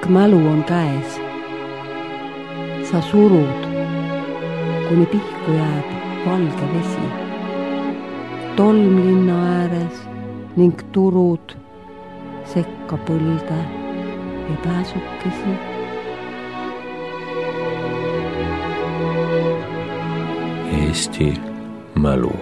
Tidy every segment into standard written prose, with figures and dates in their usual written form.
Pikk mälu on käes. Sa surud, kuni pihku jääb valge vesi. Tolm linna ääres ning turud sekka põlde ja pääsukesi. Eesti mälu.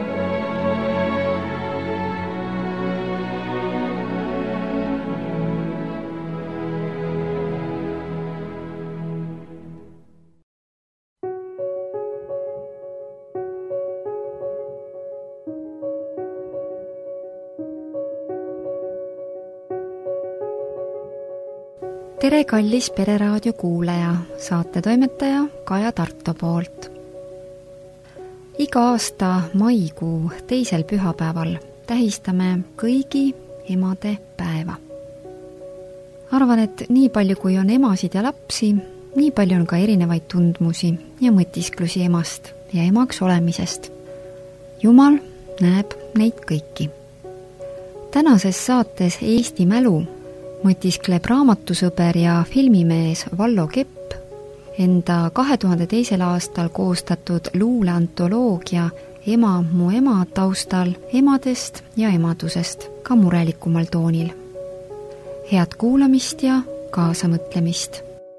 Tere kallis Pereraadio kuulaja, saatetoimetaja Kaja Tarto poolt. Iga aasta maikuu teisel pühapäeval tähistame kõigi emade päeva. Arvan, et nii palju kui on emasid ja lapsi, nii palju on ka erinevaid tundmusi ja mõtisklusi emast ja emaks olemisest. Jumal näeb neid kõiki. Tänases saates Eesti mälu mõtiskleb raamatusõber ja filmimees Vallo Kepp enda 2002. aastal koostatud luuleantoloogia Ema mu ema taustal emadest ja emadusest ka murelikumal toonil. Head kuulamist ja kaasamõtlemist!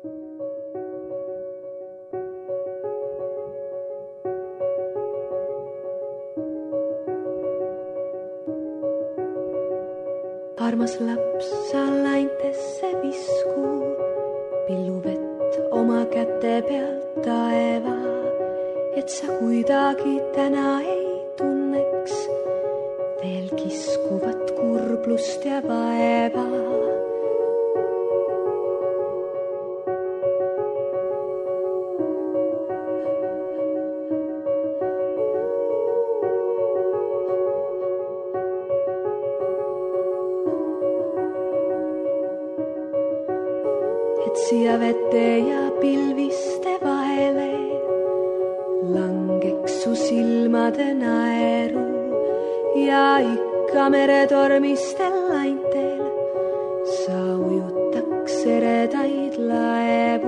Armas laps, sa laintesse visku, pilluvett oma käte pealt taeva, et sa kuidagi täna ei tunneks veel kiskuvat kurblust ja vaeva. Siia vette ja pilviste vahele langeks su silmade naeru ja ikka meretormistel laintel sa ujutaks eredaid laevu.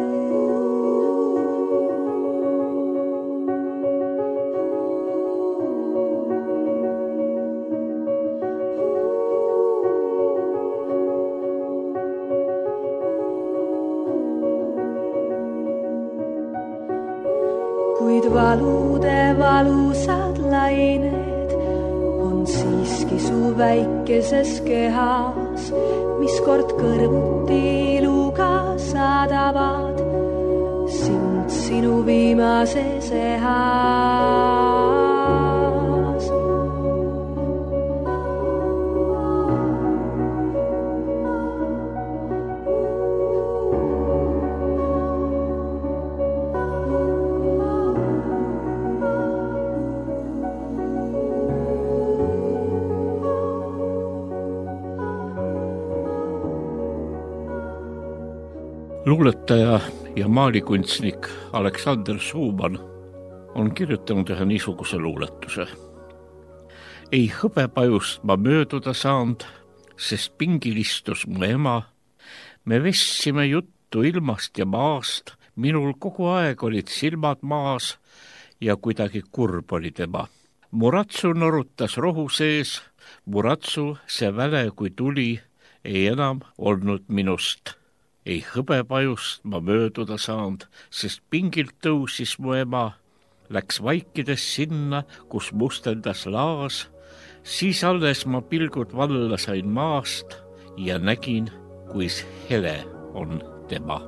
Kuid valude valusad lained on siiski su väikeses kehas, mis kord kõrvuti iluga saadavad sind sinu viimases ehas. Luuletaja ja maalikunstnik Aleksander Schumann on kirjutanud ühe niisuguse luuletuse. Ei hõbepajust ma mööduda saanud, sest pingil istus mu ema. Me vestsime juttu ilmast ja maast, minul kogu aeg olid silmad maas ja kuidagi kurb oli tema. Muratsu norutas rohu sees, muratsu see väle kui tuli, ei enam olnud minust. Ei hõbepajust ma mööduda saanud, sest pingilt tõusis mu ema, läks vaikides sinna, kus mustendas laas, siis alles ma pilgud valla sain maast ja nägin, kuis hele on tema.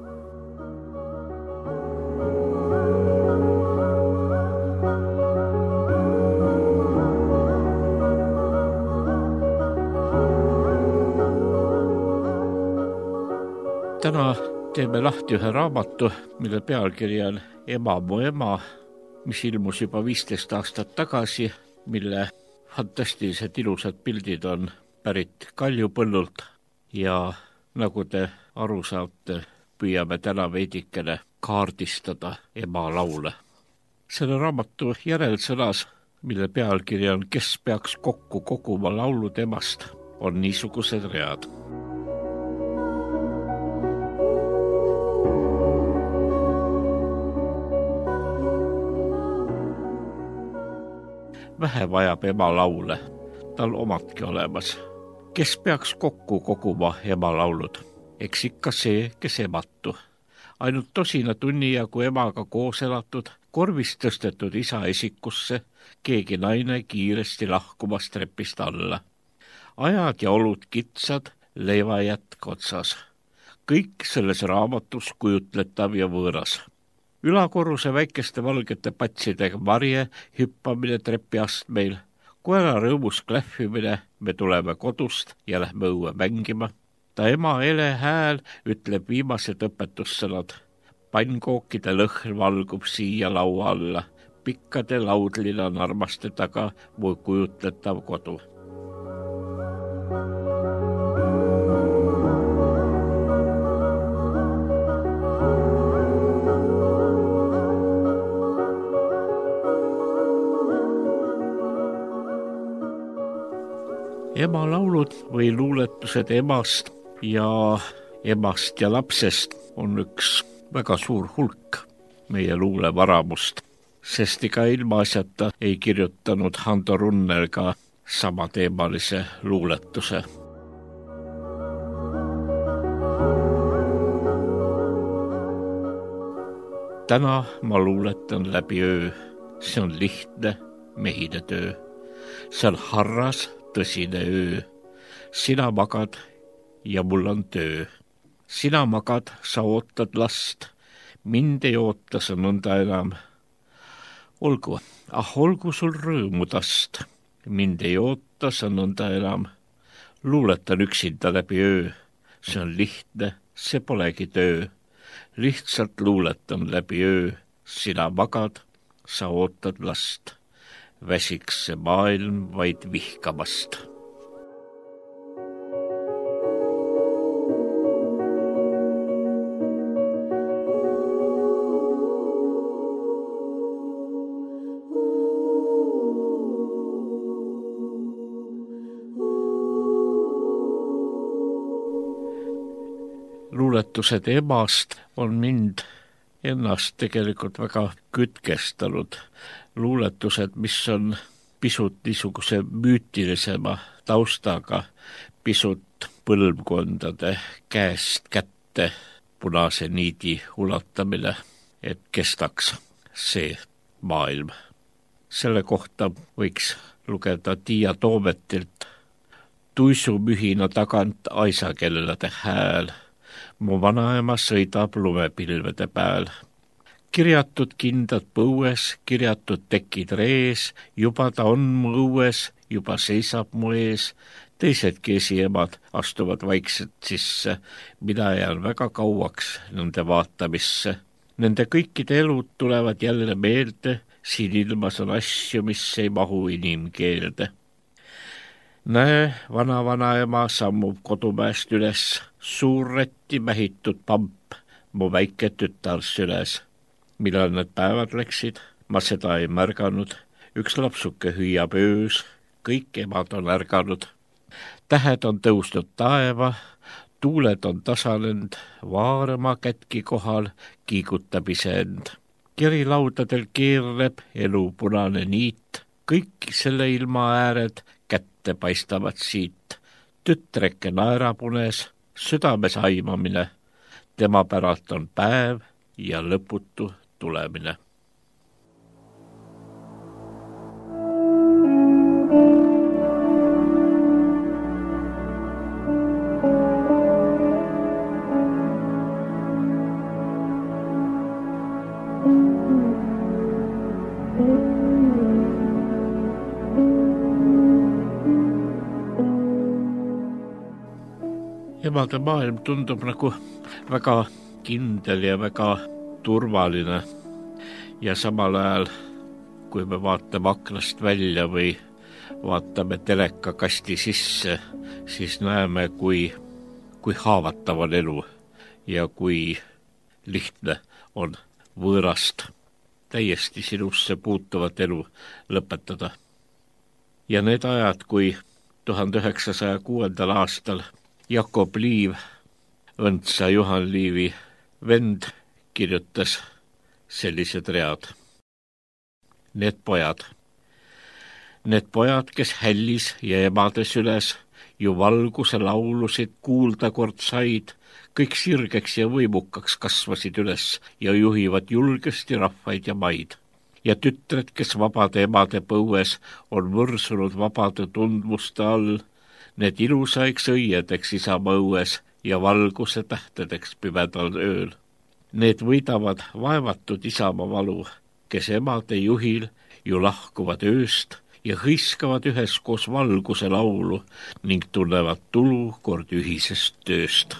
Täna teeme lahti ühe raamatu, mille pealkiri on Ema mu ema, mis ilmus juba 15 aastat tagasi, mille fantastilised ilusad pildid on pärit Kaljupõllult ja nagu te aru saate, püüame täna veidikene kaardistada ema laule. Selle raamatu järelsõnas, mille pealkiri on Kes peaks kokku koguma laulud emast, on niisugused read. vähe vajab ema laule, tal omadki olemas. Kes peaks kokku koguma ema laulud? Eks ikka see, kes ematu. Ainult tosina tunni jagu emaga koos elatud, korvist tõstetud isa esikusse, keegi naine kiiresti lahkumas trepist alla. Ajad ja olud kitsad, leivajätk otsas. Kõik selles raamatus kujutletav ja võõras. Ülakorruse väikeste valgete patsidega varje hüppamine trepiastmeil, koera rõõmus klähvimine, me tuleme kodust ja lähme õue mängima. Ta ema ele hääl ütleb viimased õpetussõnad. Pannkookide lõhr valgub siia laua alla. Pikkade laudlina narmaste taga mu kujutletav kodu. Ema laulud või luuletused emast ja lapsest on üks väga suur hulk meie luulevaramust, sest ega ilmaasjata ei kirjutanud Hando Runnel ka samateemalise luuletuse. Täna ma luuletan läbi öö, see on lihtne mehine töö, see on harras tõsine öö. Sina magad ja mul on töö. Sina magad, sa ootad last. Mind ei oota sa nõnda enam. Olgu sul rõõmudast. Mind ei oota sa nõnda enam. Luuletan üksinda läbi öö. See on lihtne, see polegi töö. Lihtsalt luuletan läbi öö. Sina magad, sa ootad last. Väsiks see maailm vaid vihkamast. Luuletused emast on mind ennast tegelikult väga kütkestanud. Luuletused, mis on pisut niisuguse müütilisema taustaga, pisut põlvkondade käest kätte punase niidi ulatamine, et kestaks see maailm. Selle kohta võiks lugeda Tiia Toometilt. Tuisumühina tagant aisakellade hääl. Mu vanaema sõidab lumepilvede pääl. Kirjatud kindad põues, kirjatud tekid rees, juba ta on mu õues, juba seisab mu ees. Teisedki esiemad astuvad vaikselt sisse, mina jään väga kauaks nende vaatamisse. Nende kõikide elud tulevad jälle meelde, siin ilmas on asju, mis ei mahu inimkeelde. Näe, vanaema sammub kodumäest üles, suur rätti mähitud pamp, mu väike tütar süles. Millal need päevad läksid, ma seda ei märganud. Üks lapsuke hüüab öös, kõik emad on ärganud. Tähed on tõusnud taeva, tuuled on tasanenud, vaarema kätki kohal kiigutab iseend. Kerilaudadel keerleb elu punane niit, kõik selle ilma ääred kätte paistavad siit. Tütreke naerapunes, südames aimamine, tema päralt on päev ja lõputu tulemine. Emade maailm tundub nagu väga kindel ja väga turvaline ja samal ajal, kui me vaatame aknast välja või vaatame telekakasti sisse, siis näeme, kui haavatav on elu ja kui lihtne on võõrast täiesti sinusse puutuvat elu lõpetada. Ja need ajad, kui 1906. aastal Jakob Liiv, Õntsa Juhan Liivi vend, kirjutas sellised read. Need pojad. Need pojad, kes hällis ja emades üles, ju valguse laulusid kuulda kord said, kõik sirgeks ja võimukaks kasvasid üles ja juhivad julgesti rahvaid ja maid. Ja tütred, kes vabade emade põues on võrsunud vabade tundmuste all, need ilusaiks õiedeks isamaa õues ja valguse tähtedeks pimedal ööl. Need võidavad vaevatud isamaa valu, kes emade juhil ju lahkuvad ööst ja hõiskavad üheskoos valguse laulu ning tunnevad tulu kord ühisest tööst.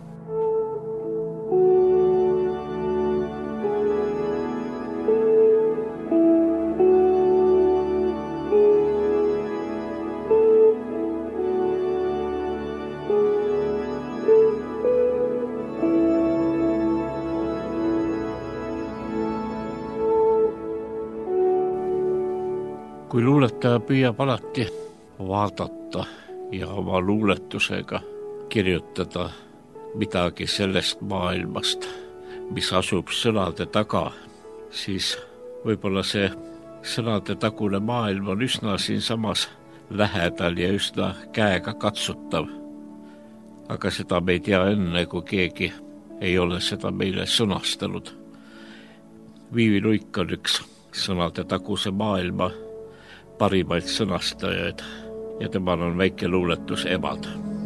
Kui luuletaja püüab alati vaadata ja oma luuletusega kirjutada midagi sellest maailmast, mis asub sõnade taga, siis võib-olla see sõnade tagune maailm on üsna siinsamas lähedal ja üsna käega katsutav. Aga seda me ei tea enne, kui keegi ei ole seda meile sõnastanud. Viivi Luik on üks sõnade taguse maailma parimaid sõnastajaid ja temal on väike luuletus Emad.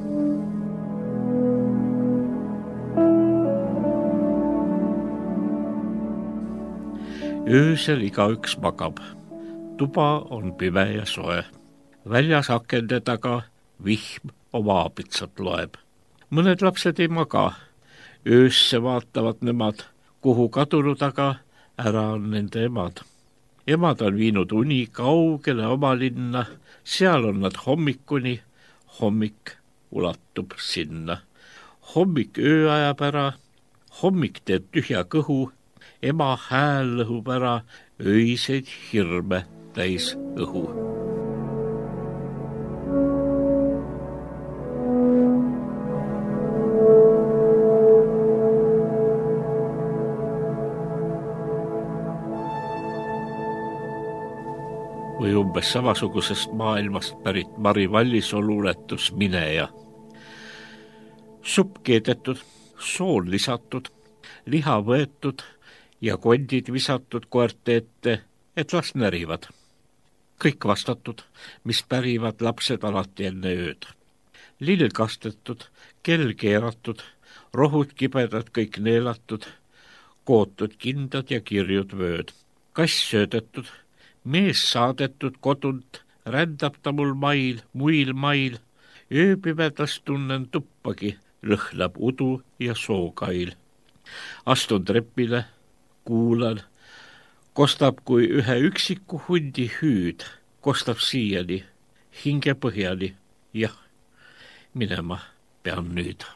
Öösel igaüks magab, tuba on pime ja soe, väljas akende taga vihm oma aabitsat loeb. Mõned lapsed ei maga, öösse vaatavad nemad, kuhu kadunud aga ära on nende emad. Emad on viinud uni kaugele oma linna, seal on nad hommikuni, hommik ulatub sinna. Hommik öö ajab ära, hommik teeb tühja kõhu, ema hääl lõhub ära öiseid hirme täis õhu. Või umbes samasugusest maailmast pärit Mari Vallisoo luuletus Mineja. Supp keedetud, sool lisatud, liha võetud ja kondid visatud koerte ette, et las närivad. Kõik vastatud, mis pärivad lapsed alati enne ööd. Lill kastetud, kell keeratud, rohud kibedad kõik neelatud, kootud kindad ja kirjud vööd. Kass söödetud, mees saadetud kodunt, rändab ta mul muil mail, ööpimedas tunnen tuppagi, lõhnab udu ja sookail. Astun trepile, kuulan, kostab kui ühe üksiku hundi hüüd, kostab siiani, hinge põhjani, jah, minema pean nüüd.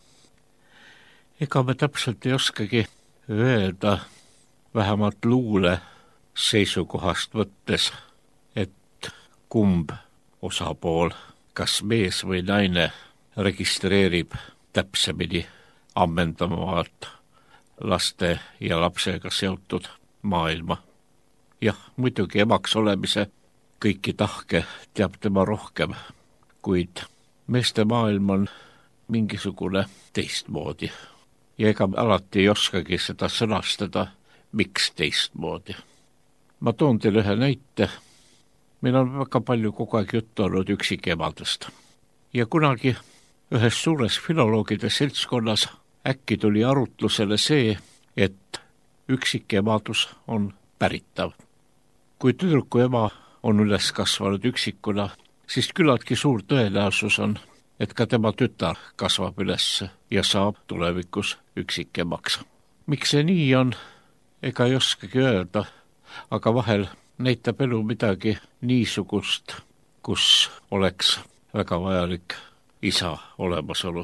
Ega me täpselt ei oskagi öelda, vähemalt luule seisukohast võttes, et kumb osapool, kas mees või naine, registreerib täpsemini ammendavalt laste ja lapsega seotud maailma. Jah, muidugi emaks olemise kõiki tahke teab tema rohkem, kuid meeste maailm on mingisugune teistmoodi. Ja ega alati ei oskagi seda sõnastada, miks teistmoodi. Ma toon teile ühe näite. Meil on väga palju kogu aeg juttu olnud üksikemadest. Ja kunagi ühes suures filoloogide seltskonnas äkki tuli arutlusele see, et üksikemadus on päritav. Kui tüdruku ema on üles kasvanud üksikuna, siis küllaltki suur tõenäosus on, et ka tema tütar kasvab üles ja saab tulevikus üksikemaks. Miks see nii on, ega ei oskagi öelda, aga vahel näitab elu midagi niisugust, kus oleks väga vajalik isa olemasolu.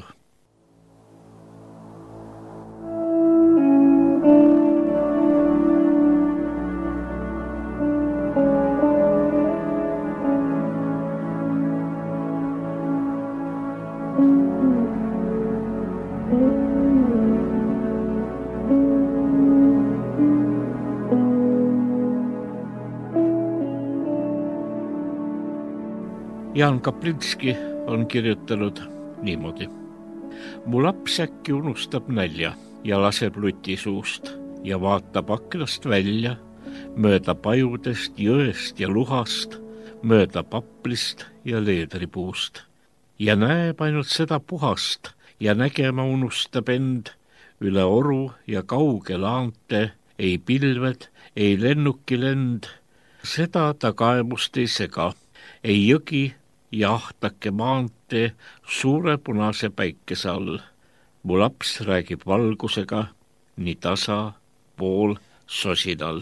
Jaan Kaplinski on kirjutanud niimoodi. Mu laps äkki unustab nälja ja laseb luti suust ja vaatab aknast välja mööda pajudest, jõest ja luhast, mööda paplist ja leedripuust ja näeb ainult seda puhast ja nägema unustab end üle oru ja kauge laante, ei pilved, ei lennukilend, seda ta kaemust ei sega, ei jõgi ja ahtake maantee suure punase päikese all. Mu laps räägib valgusega nii tasa pool sosinal.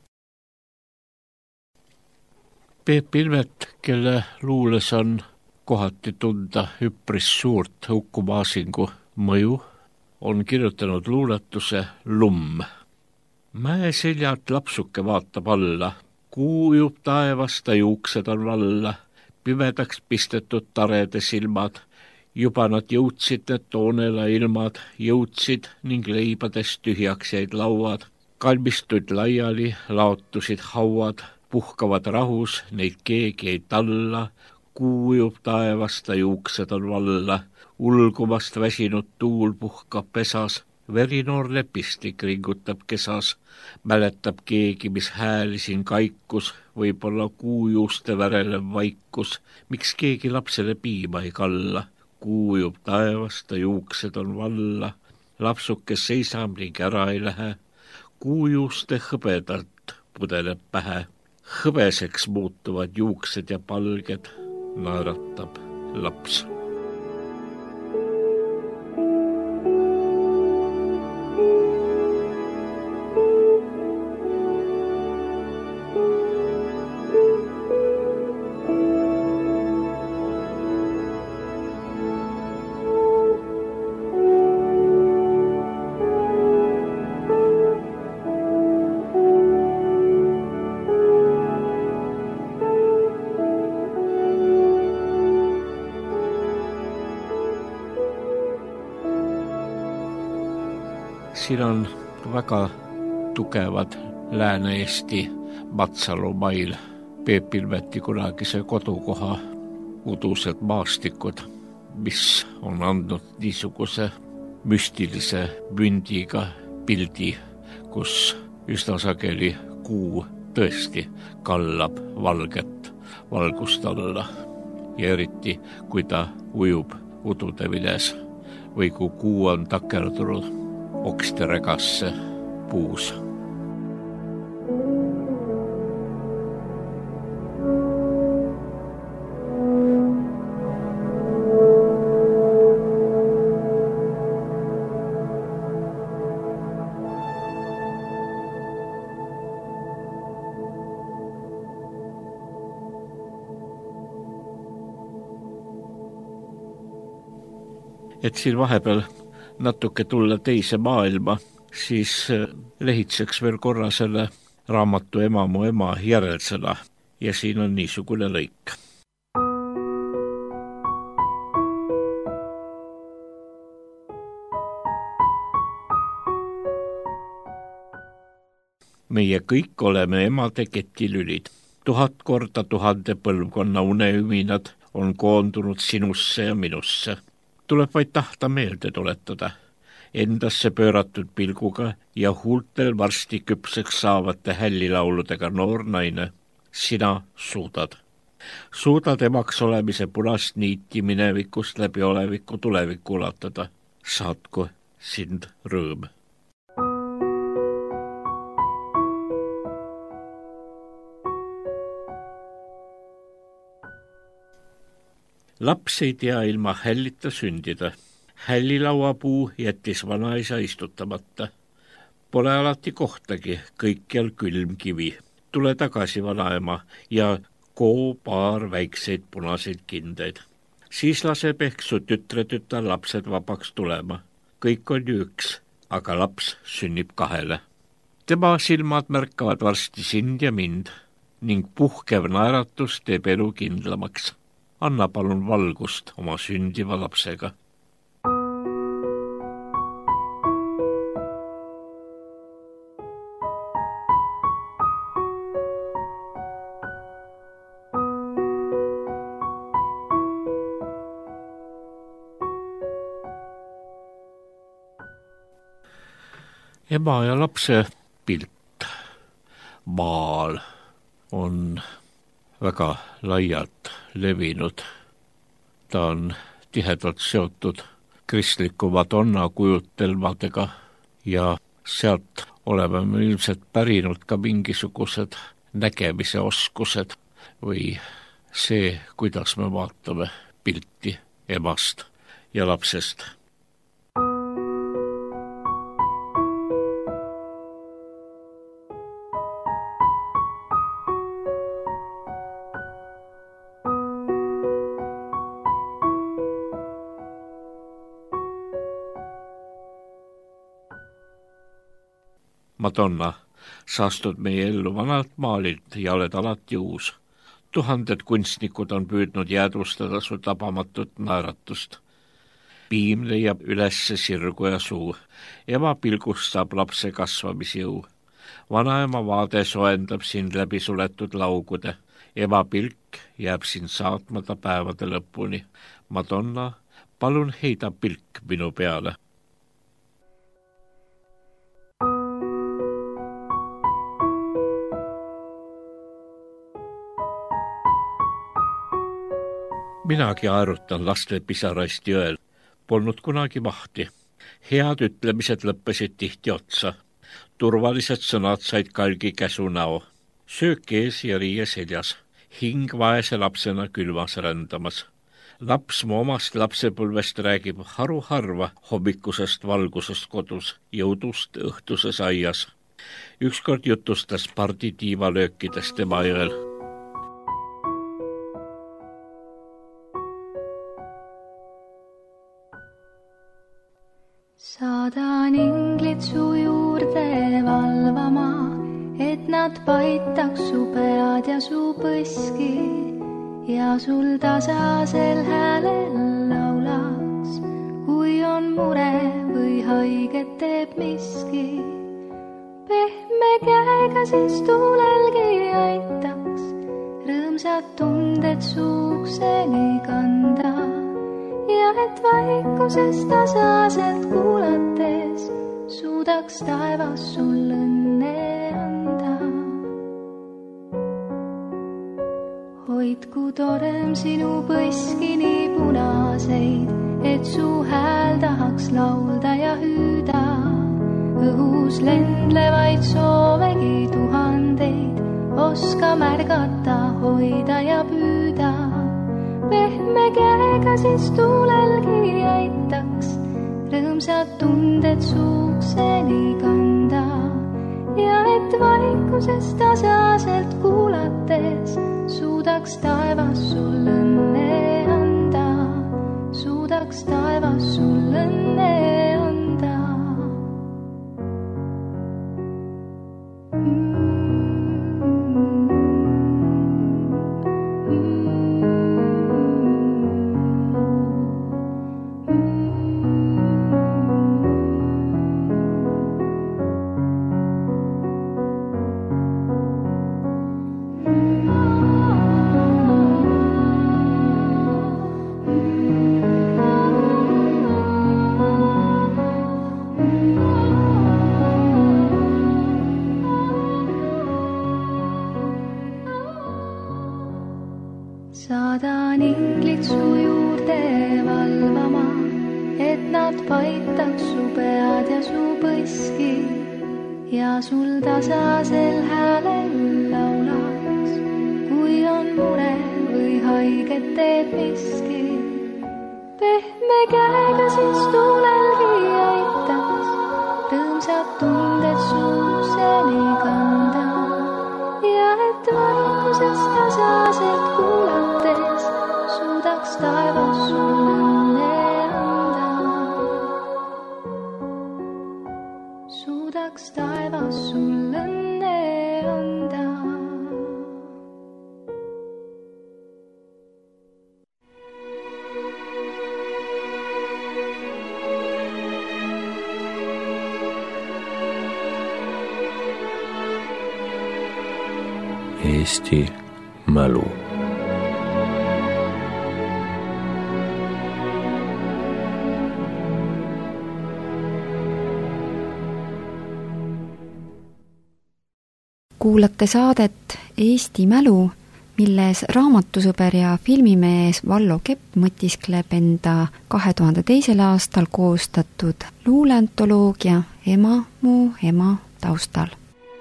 Peep Ilvet, kelle luules on kohati tunda üpris suurt hukumaasingu mõju, on kirjutanud luuletuse Lumm. Mäe seljalt lapsuke vaatab alla, kuu ujub taevas, ta juuksed on valla, pimedaks pistetud tarede silmad, juba nad jõudsid need toonela ilmad, jõudsid ning leibades tühjaks jäid lauad, kalmistuid laiali, laotusid hauad, puhkavad rahus, neid keegi ei talla, kuu ujub taevas, ta juuksed on valla, ulgumast väsinud tuul puhkab pesas, verinoor lepistik ringutab kesas, mäletab keegi, mis hääli siin kaikus, võib-olla kuujuuste värelev vaikus, miks keegi lapsele piima ei kalla, kuu ujub taevas, ta juuksed on valla, lapsuke seisab ning ära ei lähe, kuujuuste hõbedalt pudeleb pähe, hõbeseks muutuvad juuksed ja palged, naeratab laps. Siin on väga tugevad Lääne-Eesti Matsalu mail Peep Ilveti kunagise kodukoha udused maastikud, mis on andnud niisuguse müstilise mündiga pildi, kus üsna sageli kuu tõesti kallab valget valgust alla ja eriti, kui ta ujub udude viles või kui kuu on takerdunud okste regasse puus. Et siin vahepeal natuke tulla teise maailma, siis lehitseks veel korra selle raamatu Ema mu ema järelsõna ja siin on niisugune lõik. Meie kõik oleme emade ketilülid. 1000 korda 1000 põlvkonna uneüminad on koondunud sinusse ja minusse. Tuleb vaid tahta meelde tuletada, endasse pööratud pilguga ja huultel varsti küpseks saavate hällilauludega noor naine. Sina suudad. Suudad emaks olemise punast niiti minevikust läbi oleviku tulevikku ulatada. Saatku sind rõõm. Laps ei tea ilma hällita sündida. Hällilauapuu jättis vanaisa istutamata. Pole alati kohtagi, kõikjal külm kivi. Tule tagasi, vanaema, ja koo paar väikseid punaseid kindeid. Siis laseb ehk su tütre lapsed vabaks tulema. Kõik on ju üks, aga laps sünnib 2. Tema silmad märkavad varsti sind ja mind ning puhkev naeratus teeb elu kindlamaks. Anna palun valgust oma sündiva lapsega. Ema ja lapse pilt maal on väga laialt levinud. Ta on tihedalt seotud kristliku Madonna kujutelmadega ja sealt oleme me ilmselt pärinud ka mingisugused nägemise oskused või see, kuidas me vaatame pilti emast ja lapsest. Madonna, sa astud meie ellu vanalt maalilt ja oled alati uus. 1000 kunstnikud on püüdnud jäädvustada su tabamatut naeratust. Piim leiab ülesse sirgu ja suu. Ema pilgust saab lapse kasvamisjõu. Vanaema vaade soendab sind läbi suletud laugude. Ema pilk jääb sind saatmata päevade lõpuni. Madonna, palun heida pilk minu peale. Minagi aerutan laste pisaraist jõel. Polnud kunagi mahti. Head ütlemised lõppesid tihti otsa. Turvalised sõnad said kalgi käsu näo. Söök ees ja riie seljas. Hing vaese lapsena külmas rändamas. Laps mu omast lapsepõlvest räägib haruharva hommikusest valgusest kodus, jõudust õhtuses aias. Ükskord jutustas pardi tiivalöökidest tema jõel. Saadan inglid su juurde valvama, et nad paitaks su pead ja su põski ja sul tasasel häälel laulaks, kui on mure või haiget teeb miski. Pehme käega siis tuulelgi aitaks, rõõmsad tunded su ukseni kanda. Ja et vaikuses tasaselt kuulates suudaks taevas sul õnne anda. Hoidku torm sinu põski nii punaseid, et su hääl tahaks laulda ja hüüda. Õhus lendlevaid soovegi tuhandeid, oska märgata, hoida ja püüda. Pehme käega siis tuulelgi aitaks, rõõmsad tunded su ukseni kanda. Ja et vaikuses tasaselt kuulates suudaks taevas sul õnne anda. Suudaks taevas sul õnne anda. Saadan inglid su juurde valvama, et nad paitaks su pead ja su põski ja sul tasasel häälel laulaks, kui on mure või haiget teeb miski. Pehme käega siis tuulelgi aitaks, rõõmsad tunded su ukseni kanda. Ja et vaikuses tasaselt kuulates suudaks taevas sul õnne anda. Suudaks taevas sul õnne anda. Eesti mälu. kuulate saadet Eesti mälu, milles raamatusõber ja filmimees Vallo Kepp mõtiskleb enda 2002. aastal koostatud luuleantoloogia Ema, mu ema taustal.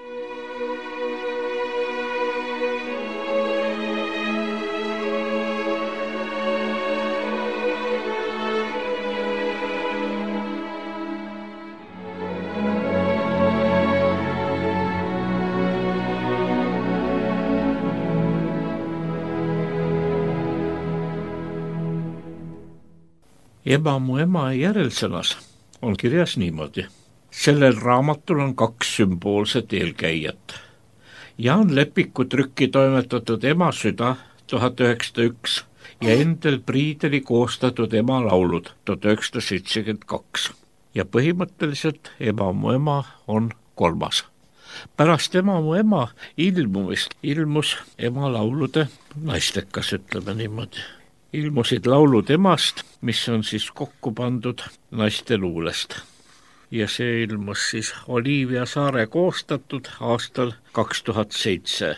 Ema, mu ema järelsõnas on kirjas niimoodi. Sellel raamatul on 2 sümboolset eelkäijat. Jaan Lepiku trükki toimetatud Ema süda 1901 ja Endel Priideli koostatud Ema laulud 1972. Ja põhimõtteliselt Ema, mu ema on 3. Pärast Ema, mu ema ilmumist ilmus Ema laulude naistekas, ütleme niimoodi. Ilmusid laulud emast, mis on siis kokku pandud naiste luulest. Ja see ilmus siis Olivia Saare koostatud aastal 2007.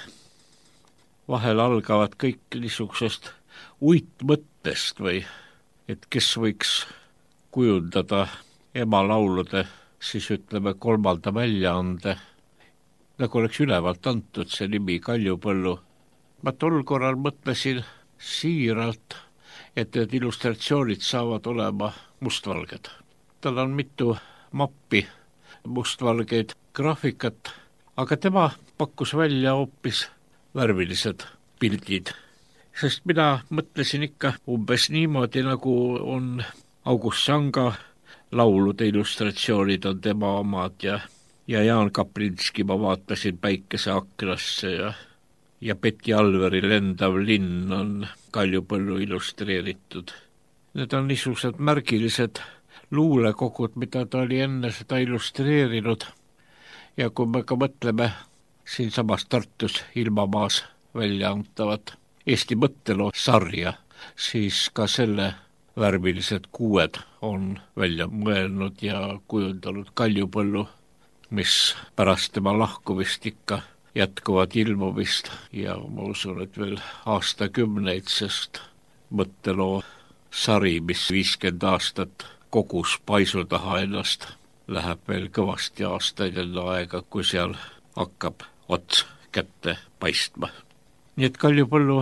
Vahel algavad kõik niisugusest uitmõttest või et kes võiks kujundada ema laulude, siis ütleme 3. väljaande, nagu oleks ülevalt antud see nimi Kaljupõllu. Ma tol korral mõtlesin siiralt, et need illustratsioonid saavad olema mustvalged. Tal on mitu mappi mustvalgeid graafikat, aga tema pakkus välja hoopis värvilised pildid. Sest mina mõtlesin ikka umbes niimoodi, nagu on August Sanga laulude illustratsioonid on tema omad ja Jaan Kaplinski ma vaatasin Päikese aknasse ja Betty Alveri Lendav linn on Kaljupõllu illustreeritud. Need on niisugused märgilised luulekogud, mida ta oli enne seda illustreerinud. Ja kui me ka mõtleme siinsamas Tartus Ilmamaas välja antavat Eesti mõtteloo sarja, siis ka selle värvilised kuued on välja mõelnud ja kujundanud Kaljupõllu, mis pärast tema lahkumist ikka jätkuvad ilmumist ja ma usun, et veel aastakümneid, sest mõtteloo sari, mis 50 aastat kogus paisu taha ennast, läheb veel kõvasti aastaid enne aega, kui seal hakkab ots kätte paistma. Nii et Kaljupõllu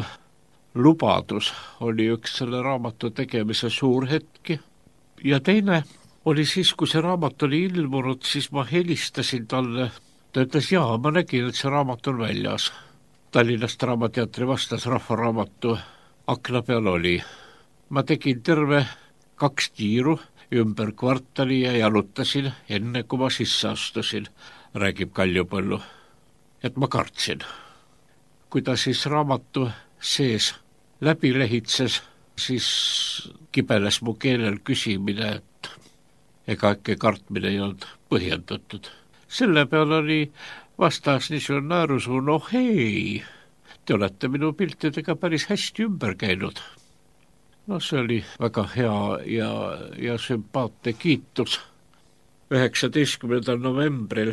lubadus oli üks selle raamatu tegemise suur hetki ja teine oli siis, kui see raamat oli ilmunud, siis ma helistasin talle. Ta ütles, jaa, ma nägin, et see raamat on väljas. Tallinnast Draamateatri vastas Rahvaraamatu akna peal oli. Ma tegin terve 2 tiiru ümber kvartali ja jalutasin enne, kui ma sisse astusin, räägib Kaljupõllu. Et ma kartsin. Kui ta siis raamatu sees läbi lehitses, siis kibeles mu keelel küsimine, et ega äkki kartmine ei olnud põhjendatud. Selle peal oli vastas niisugune naerusuu, no hei, te olete minu piltidega päris hästi ümber käinud. No see oli väga hea ja sümpaatne kiitus. 19. novembril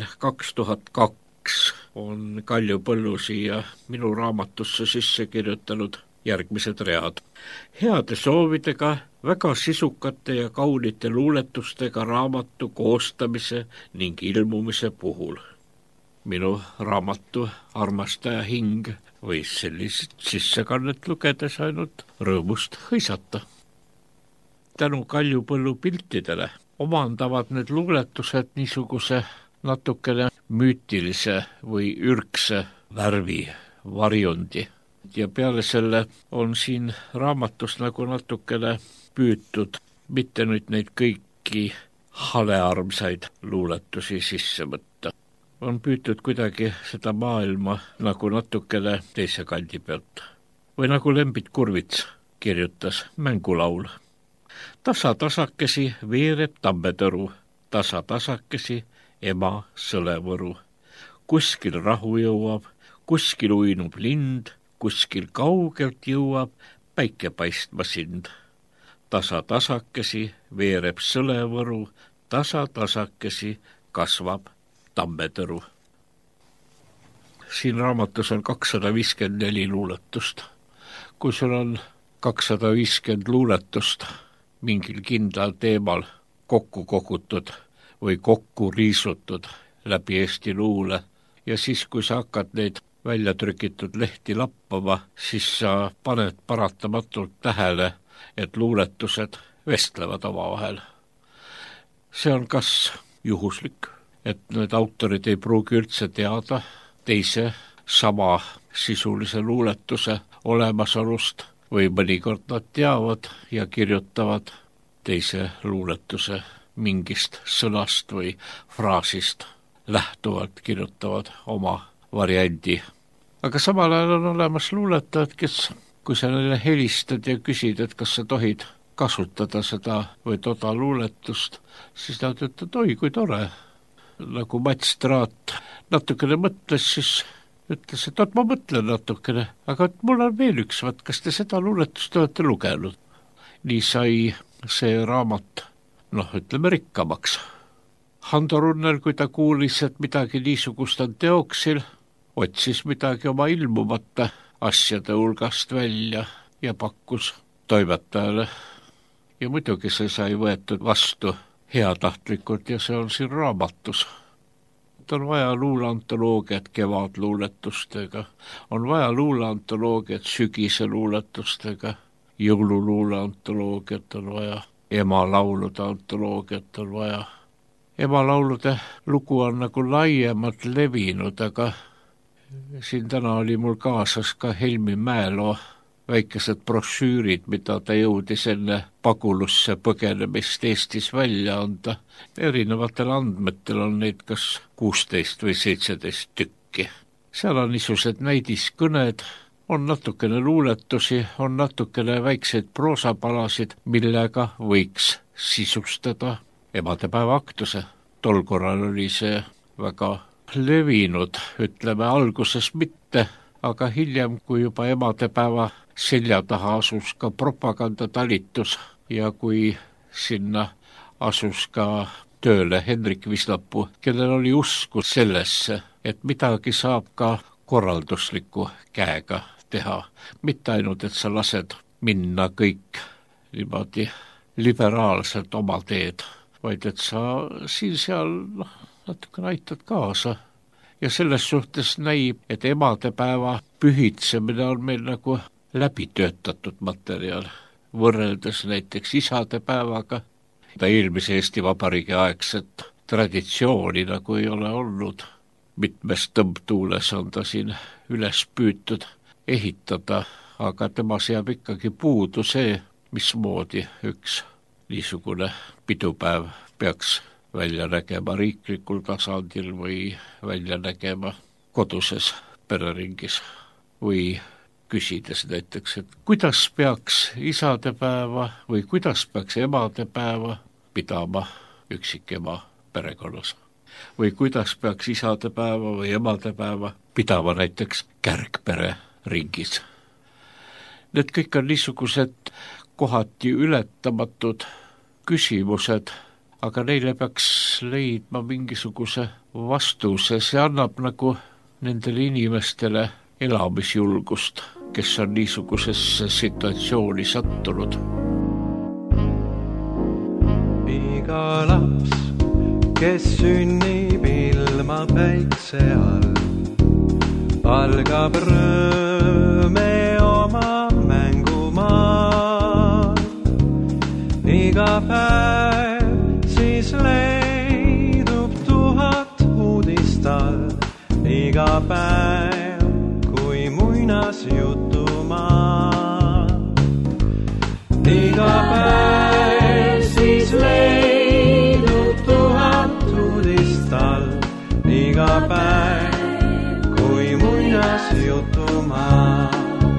2002 on Kaljupõllu siia minu raamatusse sisse kirjutanud järgmised read. Heade soovidega, väga sisukate ja kaunite luuletustega raamatu koostamise ning ilmumise puhul. Minu raamatu armastaja hing võis sellist sissekannet lugedes ainult rõõmust hõisata. Tänu Kaljupõllu piltidele omandavad need luuletused niisuguse natukene müütilise või ürgse värvi varjundi. Ja peale selle on siin raamatus nagu natukene püütud mitte nüüd neid kõiki halearmsaid luuletusi sisse võtta. On püütud kuidagi seda maailma nagu natukene teise kandi pealt. Või nagu Lembit Kurvits kirjutas mängulaul. Tasa-tasakesi veereb tammetõru, tasa-tasakesi ema sõlevõru. Kuskil rahu jõuab, kuskil uinub lind, kuskil kaugelt jõuab päike paistma sind. Tasa-tasakesi veereb sõlevõru, tasa-tasakesi kasvab tammetõru. siin raamatus on 254 luuletust. Kui sul on 250 luuletust mingil kindlal teemal kokku kogutud või kokku riisutud läbi Eesti luule ja siis, kui sa hakkad neid välja trükitud lehti lappama, siis sa paned paratamatult tähele, et luuletused vestlevad omavahel. See on kas juhuslik, et need autorid ei pruugi üldse teada teise sama sisulise luuletuse olemasolust või mõnikord nad teavad ja kirjutavad teise luuletuse mingist sõnast või fraasist lähtuvalt kirjutavad oma variandi. Aga samal ajal on olemas luuletajad, kes, kui sa neile helistad ja küsid, et kas sa tohid kasutada seda või toda luuletust, siis nad ütlevad, oi, kui tore. Nagu Mats Traat natukene mõtles, siis ütles, et ma mõtlen natukene, aga mul on veel üks, kas te seda luuletust olete lugenud? Nii sai see raamat, ütleme rikkamaks. Hando Runnel, kui ta kuulis, et midagi niisugust on teoksil, otsis midagi oma ilmumata asjade hulgast välja ja pakkus toimetajale. Ja muidugi see sai võetud vastu heatahtlikult ja see on siin raamatus. On vaja luuleantoloogiat kevadluuletustega, on vaja luuleantoloogiat sügise luuletustega, jõululuuleantoloogiat on vaja, emalaulude antoloogiat on vaja. Emalaulude lugu on nagu laiemalt levinud, aga siin täna oli mul kaasas ka Helmi Mäeloo väikesed brošüürid, mida ta jõudis enne pagulusse põgenemist Eestis välja anda. Erinevatel andmetel on neid kas 16 või 17 tükki. Seal on niisugused näidiskõned, on natukene luuletusi, on natukene väikseid proosapalasid, millega võiks sisustada emadepäeva aktuse. Tol korral oli see väga levinud, ütleme alguses mitte, aga hiljem, kui juba emadepäeva selja taha asus ka propagandatalitus ja kui sinna asus ka tööle Hendrik Vislapuu, kellel oli usku sellesse, et midagi saab ka korraldusliku käega teha. Mitte ainult, et sa lased minna kõik niimoodi liberaalselt oma teed, vaid et sa siin-seal natukene aitad kaasa. Ja selles suhtes näib, et emadepäeva pühitsemine on meil nagu läbitöötatud materjal, võrreldes näiteks isadepäevaga. Ta eelmise Eesti Vabariigi aegset traditsiooni nagu ei ole olnud. Mitmes tõmbtuules on ta siin üles püütud ehitada, aga temas jääb ikkagi puudu see, mismoodi üks niisugune pidupäev peaks välja nägema riiklikul tasandil või välja nägema koduses pereringis või küsides näiteks, et kuidas peaks isadepäeva või kuidas peaks emadepäeva pidama üksikema perekonnas või kuidas peaks isadepäeva või emadepäeva pidama näiteks kärgpere ringis. Need kõik on niisugused kohati ületamatud küsimused, aga neile peaks leidma mingisuguse vastuse. See annab nagu nendele inimestele elamisjulgust, kes on niisugusesse situatsiooni sattunud. Iga laps, kes sünnib ilma päikse all, algab rõõme oma mängumaal. Iga päev siis leidub 1000 uudistal, iga päev kui muinasjutumaa. Iga päev siis leidub 1000 uudistal, iga päev kui muinasjutumaa.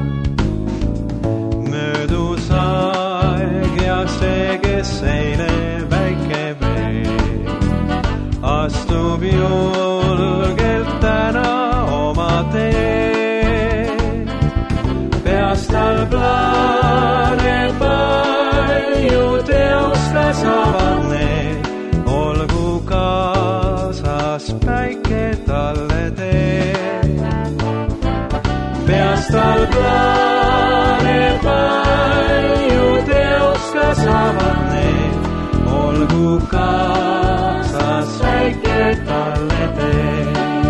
Möödus aeg ja see, kes eile väike veel, astub julgelt täna oma teed. Peas tal plaane palju teostas avaneb, olgu kaasas päike talle teed. tal plaane palju teoska saavad need, olgu kaasas väike talle tee.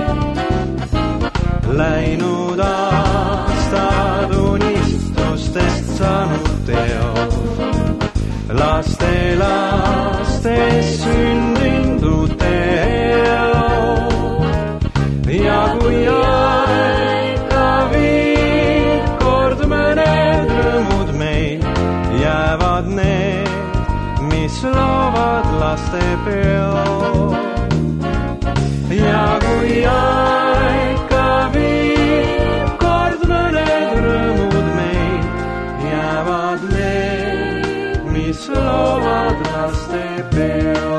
Läinud aastad unistustest saanud teod, laste sündindute eod. Ja kui aega viib kord mõned rõõmud meil, jäävad need, mis loovad laste peo. Ja kui aega viib kord mõned rõõmud meil, jäävad need, mis loovad laste peo.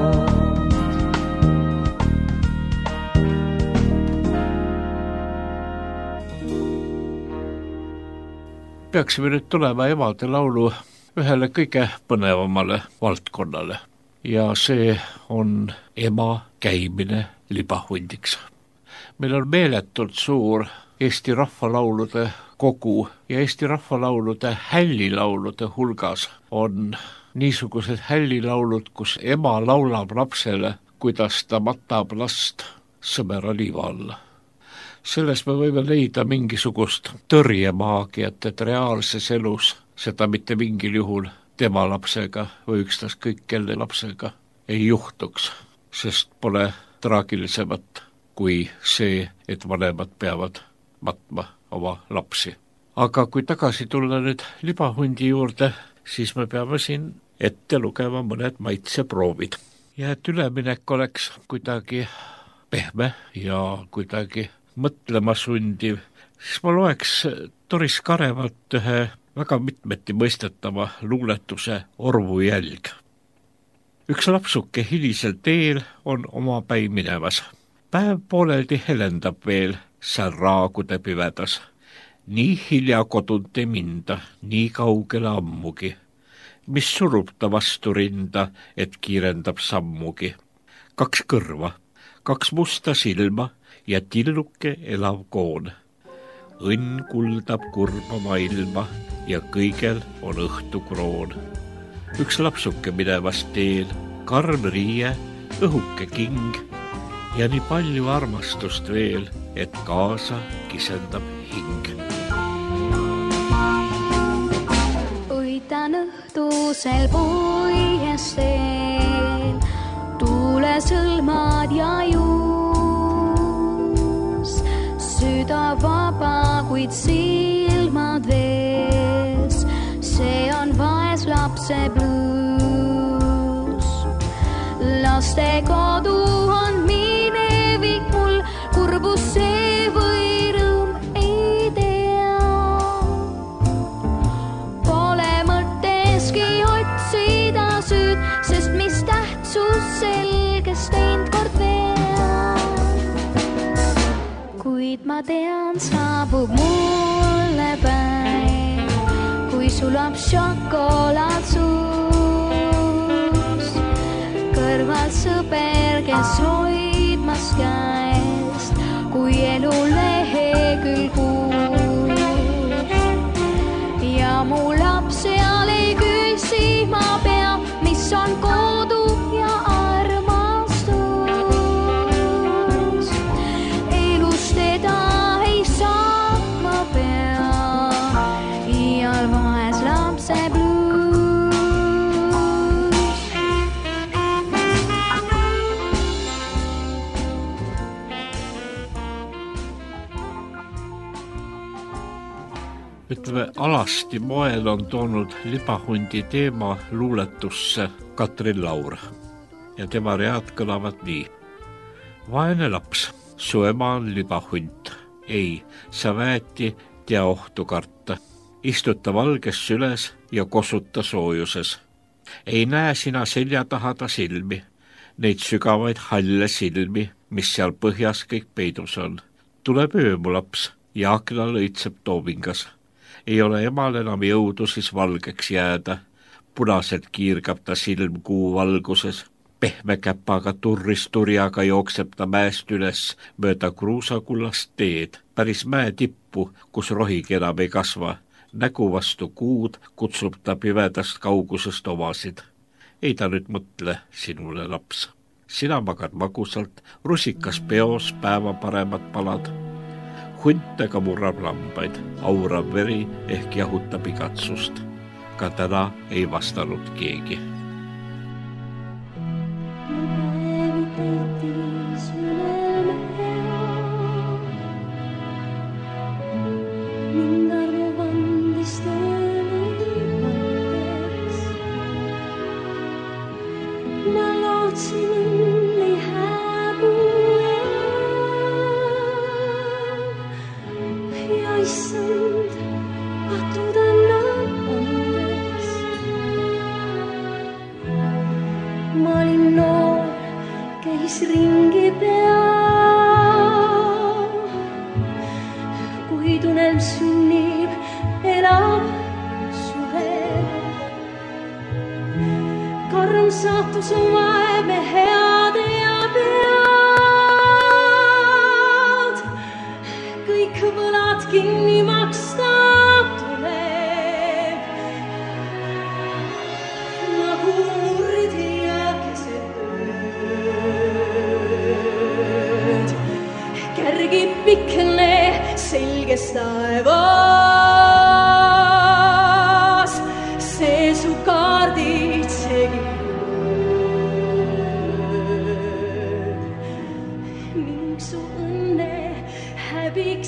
Peaksime nüüd tulema emade laulu ühele kõige põnevamale valdkonnale ja see on ema käimine libahundiks. Meil on meeletult suur Eesti rahvalaulude kogu ja Eesti rahvalaulude hällilaulude hulgas on niisugused hällilaulud, kus ema laulab lapsele, kuidas ta matab last sõmera liiva alla. Selles me võime leida mingisugust tõrjemaagiat, et reaalses elus seda mitte mingil juhul tema lapsega või ükstaskõik kelle lapsega ei juhtuks, sest pole traagilisemat kui see, et vanemad peavad matma oma lapsi. Aga kui tagasi tulla nüüd libahundi juurde, siis me peame siin ette lugema mõned maitseproovid. Ja et üleminek oleks kuidagi pehme ja kuidagi mõtlema sundiv, siis ma loeks Doris Karevalt ühe väga mitmeti mõistetava luuletuse Orvu jälg. Üks lapsuke hilisel teel on oma päi minemas. Päev pooleldi helendab veel seal raagude pivedas. Nii hilja kodunt ei minda, nii kaugele ammugi, mis surub ta vastu rinda, et kiirendab sammugi. 2 kõrva, 2 musta silma ja tilluke elav koon. Õnn kuldab kurba maailma ja kõigel on õhtukroon. Üks lapsuke minevas teel, karm riie, õhuke king ja nii palju armastust veel, et kaasa kisendab hing. Uitan õhtusel puiesteel, tuule sõlmad ja juus, süda vaba, kuid silmad vees, see on vaes lapse bluus. Laste kodu on minevik mul, kurbus see või rõõm ei tea. Pole mõtteski otsida süüd, sest mis tähtsus selgest teinud kord veel. Kuid ma tean, saabub mulle päev, kui sulab šokolaad suus. Kõrval sõber, kes hoidmas käest, kui elu lehekülg uus. Ja mu laps seal ei küsi, ma pea, mis on kodu ja armastus. Elus teda ei saa, ma pea, ial vaes lapse bluus. Ütleme, alasti moel on toonud libahundi teema luuletusse Katrin Laur ja tema read kõlavad nii. Vaene laps, su ema on libahunt. Ei, sa väeti tea ohtu karta. Istuta valges süles ja kosuta soojuses. Ei näe sina selja taha ta silmi, neid sügavaid halle silmi, mis seal põhjas kõik peidus on. Tuleb öö, mu laps, ja akna lõitseb toomingas. Ei ole emal enam jõudu siis valgeks jääda. Punaselt kiirgab ta silm kuu valguses. Pehme käpaga turristurjaga jookseb ta mäest üles mööda kruusakullast teed, päris mäe tippu, kus rohigi enam ei kasva. Nägu vastu kuud kutsub ta pimedast kaugusest omasid. Ei ta nüüd mõtle sinule, laps. Sina magad magusalt, rusikas peos päeva paremad palad. Huntega murrab lambaid, aurab veri ehk jahutab igatsust. Ka täna ei vastanud keegi. Ringi pea, kui tunnelm sünnib, elab, sureb. Karm saatus on vaeme head ja pead. Kõik võlad kinni maksta tuleb, nagu murdija keset kärgib pikne selges taevas, see su kaardid segib. Ning su õnne häbiks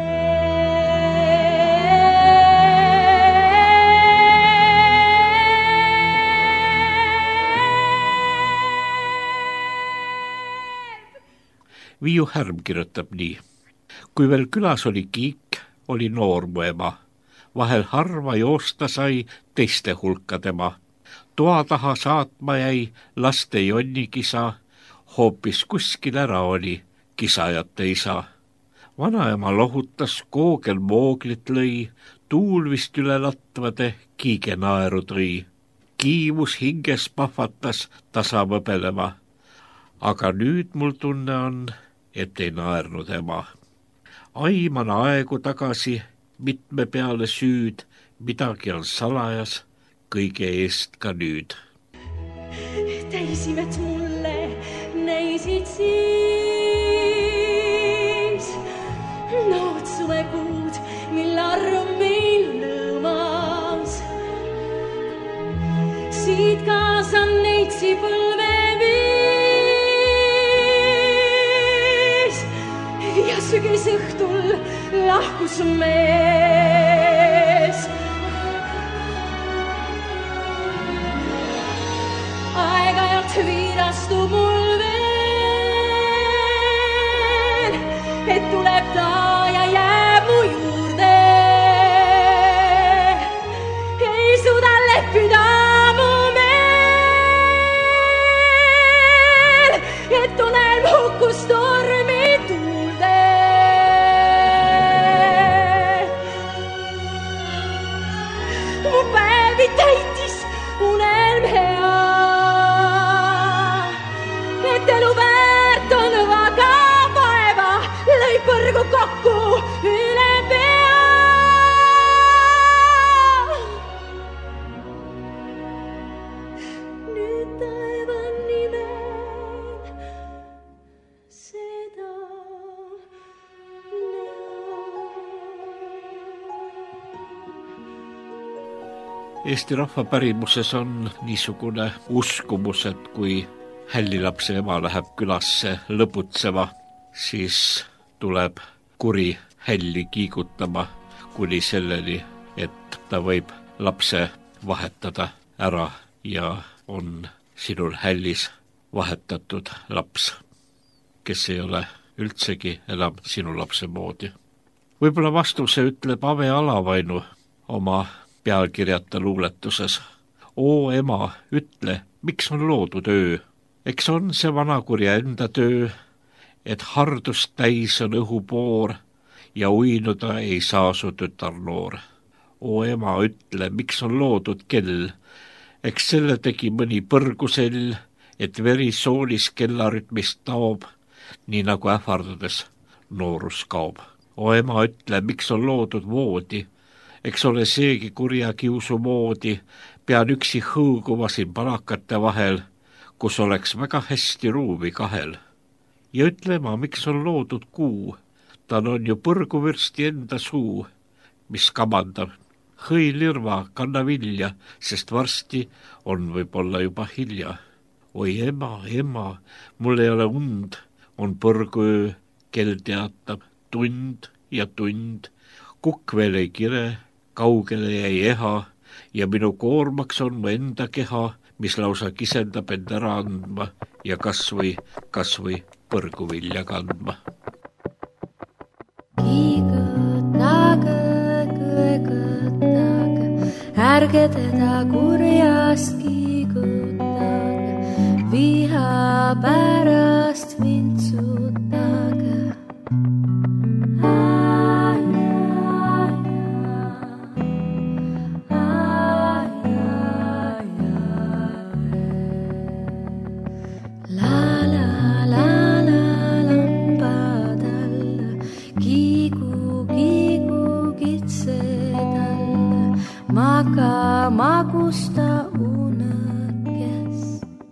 Viiu Härm kirjutab nii. Kui veel külas oli kiik, oli noor mu ema. Vahel harva joosta sai teiste hulka tema. Toa taha saatma jäi laste jonnikisa, hoopis kuskil ära oli kisajate isa. Vanaema lohutas, koogel mooglit lõi, tuul vist üle latvade kiige naeru tõi. Kiivus hinges pahvatas tasa võbelema. Aga nüüd mul tunne on, et ei naernud ema. Aiman aegu tagasi mitme peale süüd, midagi on salajas kõige eest ka nüüd. Täisimet mulle näisid siis nood suvekuud, mil arm meil lõõmas. Siit kaasa neitsi põlve ja sügisõhtul lahkus mees. Aeg-ajalt viirastub mul veel, et tuleb ta ja jääb mu juurde. Ei suuda leppida mu meel, et tunnel hukkus tormi tuulde. Mu päevi täitis unelm hea, et elu väärt on vaga vaeva, lõi põrgu kokku üle pea. Nüüd taevan nimel seda Eesti rahva pärimuses on niisugune uskumus, et kui hällilapse ema läheb külasse lõputsema, siis tuleb kuri hälli kiigutama kuni selleni, et ta võib lapse vahetada ära ja on sinul hällis vahetatud laps, kes ei ole üldsegi enam sinu lapse moodi. Võib-olla vastuse ütleb Ave Alavainu oma pealkirjata luuletuses. Oo ema, ütle, miks on loodud öö? Eks on see vanakurja enda töö, et hardust täis on õhupoor ja uinuda ei saa su tütarnoor. Oo ema, ütle, miks on loodud kell? Eks selle tegi mõni põrgusell, et veri soolis kellarütmist taob, nii nagu ähvardades noorus kaob. O ema, ütle, miks on loodud voodi, eks ole seegi kurja kiusu moodi, pean üksi hõõguma siin palakate vahel, kus oleks väga hästi ruumi kahel. Ja ütle ema, miks on loodud kuu, tal on ju põrguvürsti enda suu, mis kamandab. Hõi lirva, kanna vilja, sest varsti on võib-olla juba hilja. Oi ema, mul ei ole und, on põrguöö, kel teatab, tund ja tund, kukk veel ei kire, kaugele jäi eha ja minu koormaks on mu enda keha, mis lausa kisendab end ära andma ja kasvõi põrguvilja kandma. Kiigutage, kõõgutage, ärge teda kurjast kiigutage, viha pärast vintsutage. Magusta unõkes.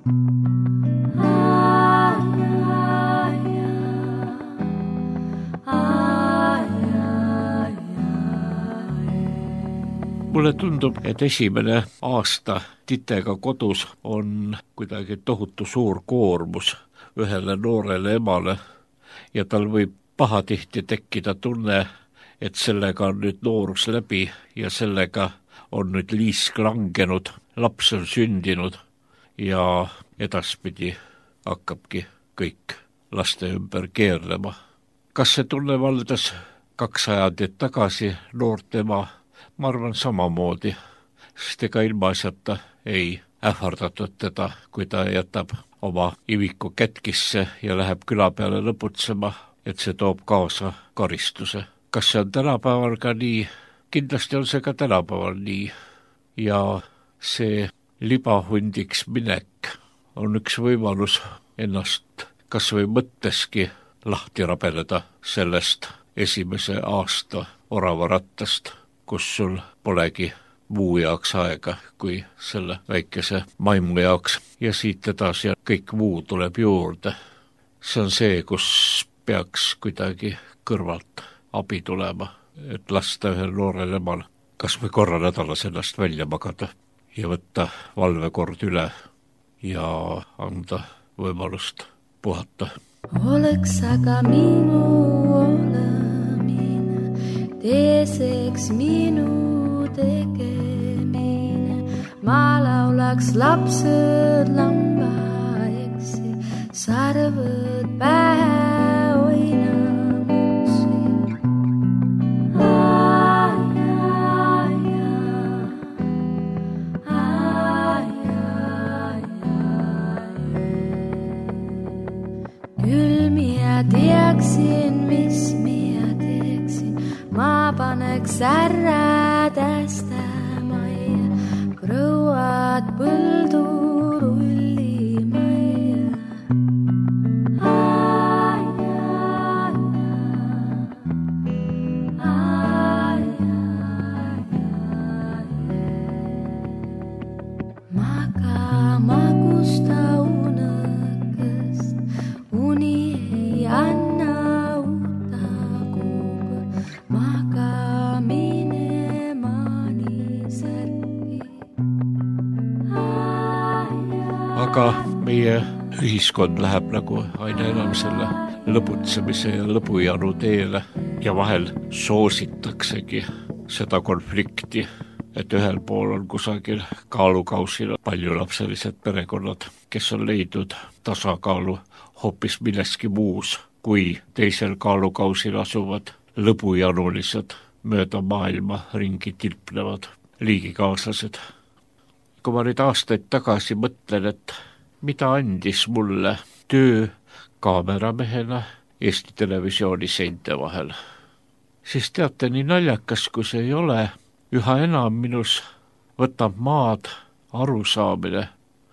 Mulle tundub, et esimene aasta titega kodus on kuidagi tohutu suur koormus ühele noorele emale ja tal võib pahatihti tekkida tunne, et sellega on nüüd noorus läbi ja sellega on nüüd liisk langenud, laps on sündinud ja edaspidi hakkabki kõik laste ümber keerlema. Kas see tunne valdas 2 ajandit tagasi noort ema? Ma arvan samamoodi, sest ega ilmaasjata ei ähvardatud teda, kui ta jätab oma imiku kätkisse ja läheb küla peale lõputsema, et see toob kaasa karistuse. Kas see on tänapäeval ka nii? Kindlasti on see ka tänapäeval nii ja see libahundiks minek on üks võimalus ennast kas või mõtteski lahti rabeleda sellest esimese aasta oravarattast, kus sul polegi muu jaoks aega kui selle väikese maimu jaoks ja siit edasi kõik muu tuleb juurde. See on see, kus peaks kuidagi kõrvalt abi tulema, et lasta ühel noorel emal kas või korra nädalas ennast välja magada ja võtta valvekord üle ja anda võimalust puhata. Oleks aga minu olemine, teiseks minu tegemine, ma laulaks lapsed lambaeksi, sarved pähe teaksin, mis mina teeksin, ma paneks ära tästama ja prouad põldu rullima magusta unõkest, uni anna uutta kuuga, magamine maani särgi. Aga meie ühiskond läheb nagu aina enam selle lõbutsemise ja lõbujanu teele ja vahel soositaksegi seda konflikti, et ühel pool on kusagil kaalukausil paljulapselised perekonnad, kes on leidnud tasakaalu hoopis milleski muus, kui teisel kaalukausil asuvad lõbujanulised mööda maailma ringi tilpnevad liigikaaslased. Kui ma nüüd aastaid tagasi mõtlen, et mida andis mulle töö kaameramehena Eesti Televisiooni seinte vahel, siis teate, nii naljakas kui see ei ole, üha enam minus võtab maad arusaamine,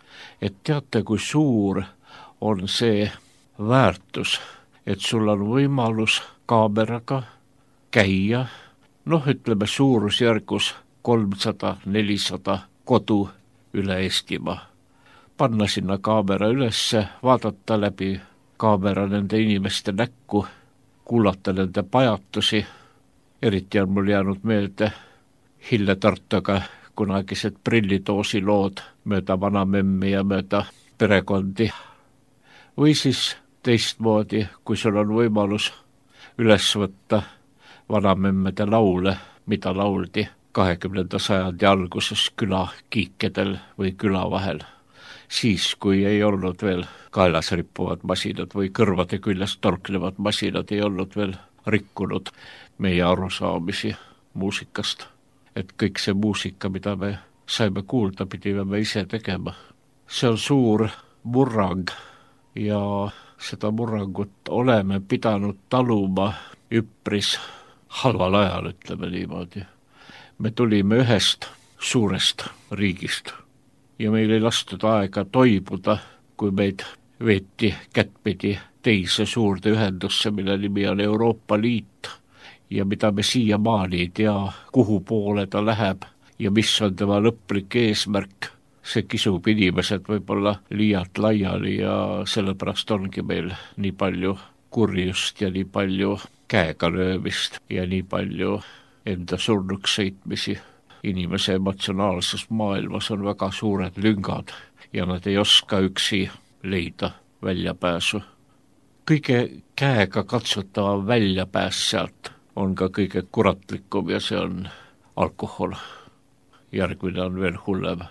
et teate, kui suur on see väärtus, et sul on võimalus kaameraga käia, ütleme suurusjärgus 300-400 kodu üle Eestimaa. Panna sinna kaamera ülesse, vaadata läbi kaamera nende inimeste näkku, kuulata nende pajatusi. Eriti on mul jäänud meelde Hille Tartoga kunagised prillitoosi lood mööda vanamemmi ja mööda perekondi. Või siis teistmoodi, kui sul on võimalus üles võtta vanamemmede laule, mida lauldi 20. sajandi alguses külakiikedel või küla vahel. Siis, kui ei olnud veel kaelas rippuvad masinad või kõrvade küljest torklevad masinad ei olnud veel rikkunud meie arusaamisi muusikast. Et kõik see muusika, mida me saime kuulda, pidime me ise tegema. See on suur murrang ja seda murrangut oleme pidanud taluma üpris halval ajal, ütleme niimoodi. Me tulime ühest suurest riigist ja meil ei lastud aega toibuda, kui meid veeti kättpidi teise suurde ühendusse, mille nimi on Euroopa Liit ja mida me siiamaani ei tea, kuhu poole ta läheb ja mis on tema lõplik eesmärk. See kisub inimesed võib-olla liialt laiali ja sellepärast ongi meil nii palju kurjust ja nii palju käega löömist ja nii palju enda surnuks sõitmisi. Inimese emotsionaalses maailmas on väga suured lüngad ja nad ei oska üksi leida väljapääsu. Kõige käega katsutava väljapääs sealt on ka kõige kuratlikum ja see on alkohol. Järgmine on veel hullem.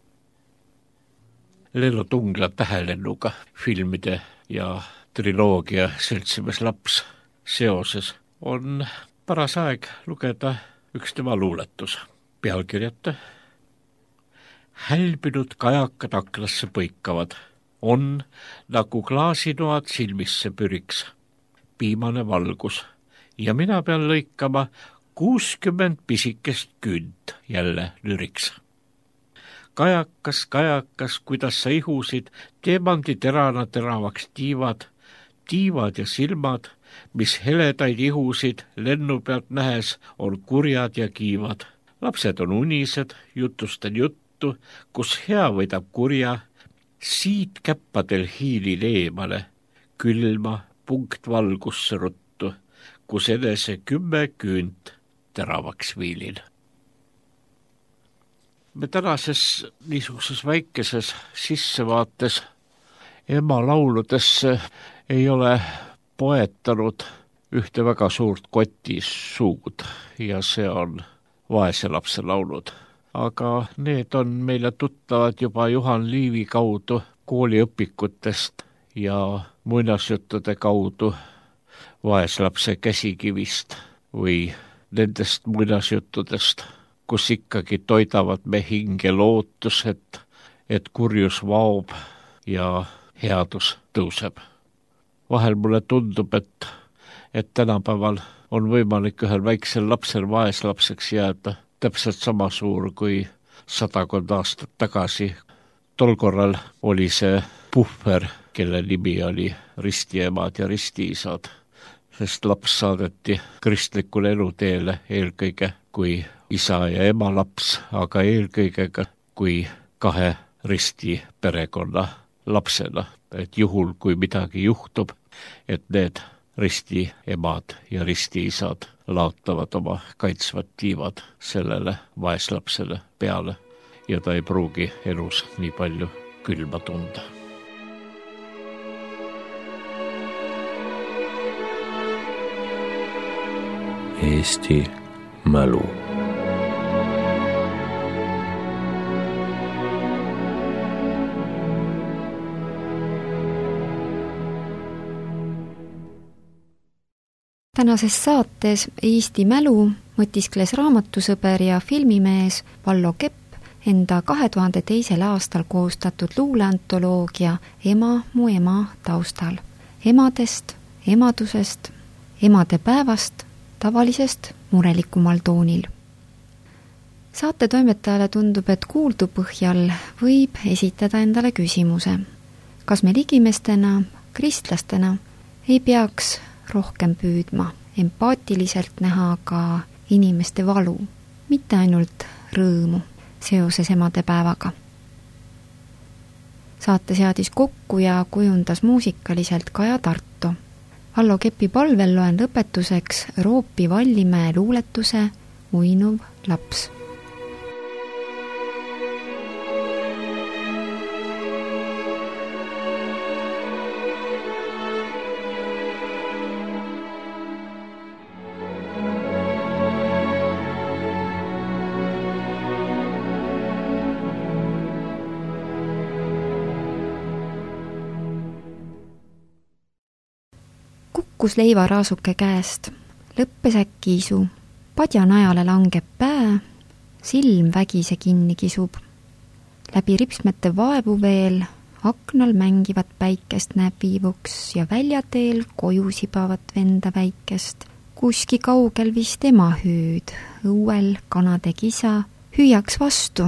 Lello Tungla tähelennuga filmide ja triloogia Seltsimees laps seoses on paras aeg lugeda üks tema luuletus. Pealkirjata hälbinud kajakad aklasse põikavad, on nagu klaasinoad silmisse püriks, piimane valgus ja mina pean lõikama 60 pisikest künt jälle lüriks. Kajakas, kuidas sa ihusid, teemandi terana teravaks tiivad ja silmad, mis heledaid ihusid lennu pealt nähes on kurjad ja kiivad. Lapsed on unised, jutustan juttu, kus hea võidab kurja, siit käppadel hiilin eemale, külma punktvalgusse ruttu, kus enese 10 küünt teravaks viilin. Me tänases niisuguses väikeses sissevaates ema lauludesse ei ole poetanud ühte väga suurt kotisuud ja see on Vaese lapse laulud. Aga need on meile tuttavad juba Juhan Liivi kaudu kooliõpikutest ja muinasjuttude kaudu Vaeslapse käsikivist või nendest muinasjuttudest, kus ikkagi toidavad me hinge lootus, et kurjus vaob ja headus tõuseb. Vahel mulle tundub, et tänapäeval on võimalik ühel väiksel lapsel vaeslapseks jääda täpselt sama suur kui 100 aastat tagasi. Tol korral oli see puhver, kelle nimi oli ristiemad ja ristiisad, sest laps saadeti kristlikule eluteele eelkõige kui isa ja ema laps, aga eelkõige ka kui 2 risti perekonna lapsena, et juhul kui midagi juhtub, et need risti emad ja risti isad laotavad oma kaitsvad tiivad sellele vaeslapsele peale ja ta ei pruugi elus nii palju külma tunda. Eesti mälu. Tänases saates Eesti mälu mõtiskles raamatusõber ja filmimees Vallo Kepp enda 2002. aastal koostatud luuleantoloogia Ema mu ema taustal. Emadest, emadusest, emadepäevast tavalisest murelikumal toonil. Saatetoimetajale tundub, et kuuldu põhjal võib esitada endale küsimuse, kas me ligimestena, kristlastena ei peaks rohkem püüdma empaatiliselt näha ka inimeste valu, mitte ainult rõõmu seoses emadepäevaga. Saate seadis kokku ja kujundas muusikaliselt Kaja Tarto. Allo Kepi palvel loen lõpetuseks Roopi Vallimäe luuletuse Uinuv laps. Kukkus leivaraasuke käest, lõppes äkki isu, padja najale langeb pää, silm vägise kinni kisub. Läbi ripsmete vaevu veel, aknal mängivat päikest näeb viivuks ja väljateel koju sibavat venda väikest. Kuski kaugel vist ema hüüd, õuel kanade kisa, hüüaks vastu,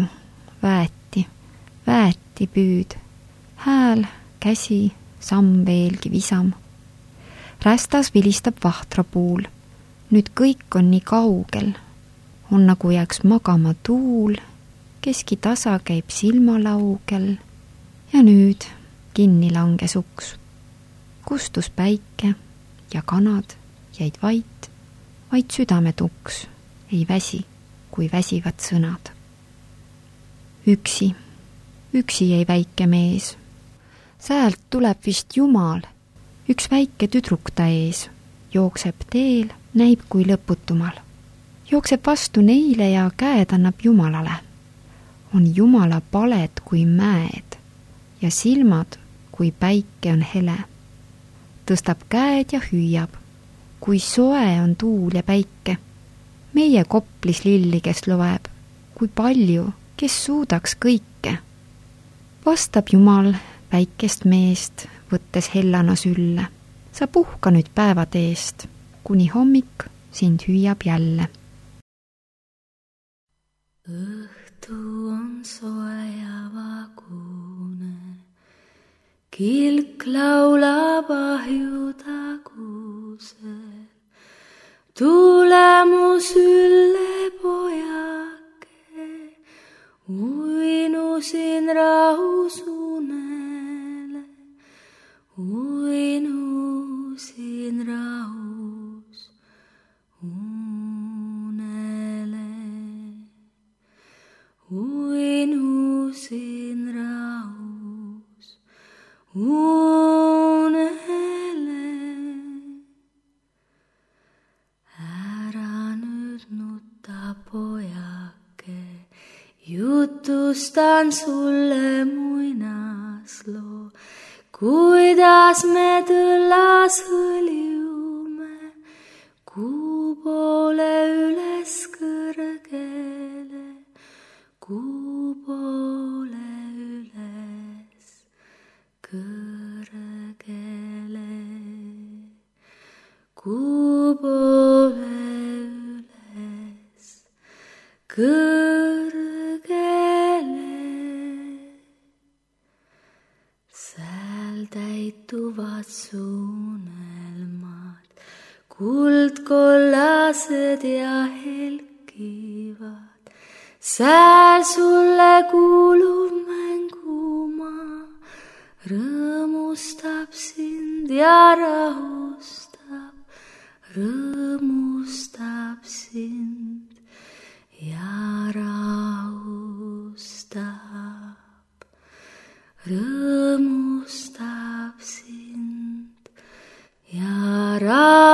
väeti püüd. Hääl, käsi, samm veelgi visam. Rästas vilistab vahtrapuul. Nüüd kõik on nii kaugel. On nagu jääks magama tuul, keski tasa käib silmalaugel. Ja nüüd kinni langes uks. Kustus päike ja kanad jäid vait, vaid südametuks ei väsi, kui väsivad sõnad. Üksi jäi väike mees. Säält tuleb vist Jumal. Üks väike tüdruk ta ees, jookseb teel, näib kui lõputumal. Jookseb vastu neile ja käed annab Jumalale. On Jumala paled kui mäed ja silmad kui päike on hele. Tõstab käed ja hüüab, kui soe on tuul ja päike. Meie Koplis lilli, kes loeb, kui palju, kes suudaks kõike. Vastab Jumal väikest meest, võttes hellana sülle. Sa puhka nüüd päevad eest, kuni hommik sind hüüab jälle. Õhtu on soe ja vagune, kilk laulab ahju tagusel. Tule mu sülle, pojake, uinusin rahus unele. Uinusin rahus unele. Uinusin rahus unele. Ära nüüd nutta, pojake, jutustan sulle muinasloo. Kuidas me tõllas hõljume, kuu poole üles kõrgele, kuu poole üles kõrgele, kuu poole üles kõrgele. Täituvad suunelmad, kuldkollased ja helkivad. Sääl sulle kuuluv mängumaa rõõmustab sind ja rahustab, rõõmustab sind ja rahustab. Rõõmustab sind ja rahustab.